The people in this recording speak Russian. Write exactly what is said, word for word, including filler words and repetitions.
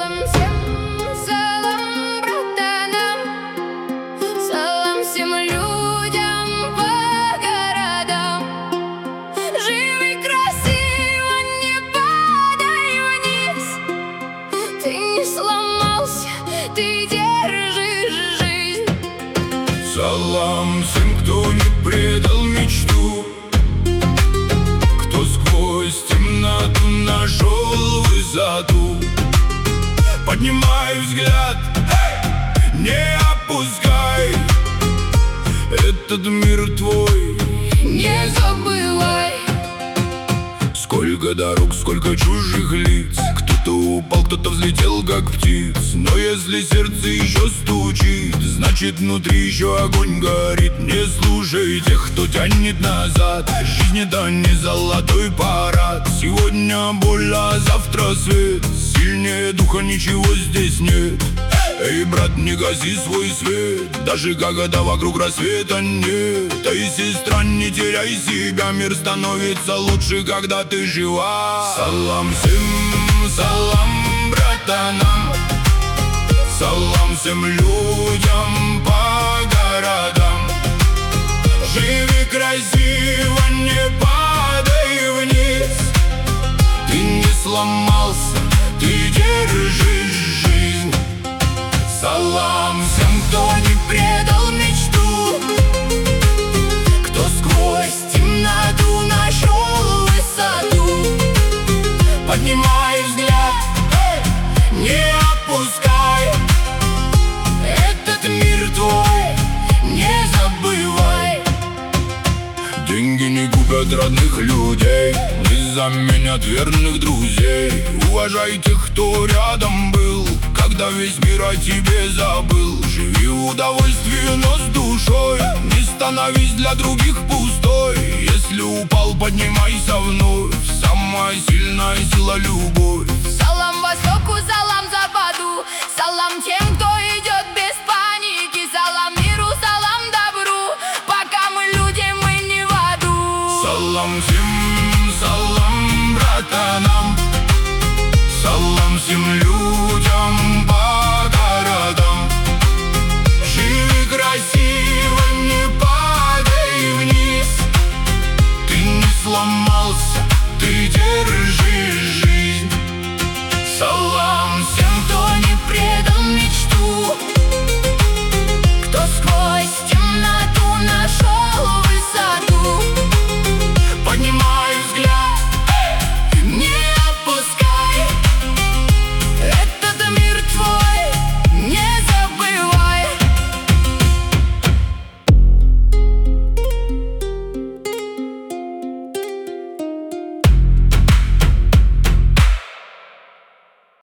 Салам всем, салам братанам, салам всем людям по городам. Живи красиво, не падай вниз. Ты не сломался, ты держишь жизнь. Салам всем, кто не предал мечту, кто сквозь темноту нашел высоту. Поднимай взгляд, не опускай, этот мир твой, не забывай. Сколько дорог, сколько чужих лиц, кто-то упал, кто-то взлетел, как птиц. Но если сердце еще стучит, значит внутри еще огонь горит. Не слушай тех, кто тянет назад, жизнь это не золотой парад. Сегодня боль, а завтра свет, сильнее духа ничего здесь нет. Эй, брат, не гаси свой свет, даже когда вокруг рассвета нет. Эй, сестра, не теряй себя, мир становится лучше, когда ты жива. Салам всем, салам братанам, салам всем людям по городам. Живи красиво, не падай вниз. Ты не сломался, ты держишь жизнь. Салам всем, кто не предал мечту, кто сквозь темноту нашел высоту. Поднимай взгляд, не опускай, этот мир твой, не забывай. Деньги не купят родных людей, не заменят верных друзей. Уважай тех, кто рядом был, когда весь мир о тебе забыл. Живи в удовольствии, но с душой, не становись для других пустой. Если упал, поднимайся вновь, самая сильная сила — любовь.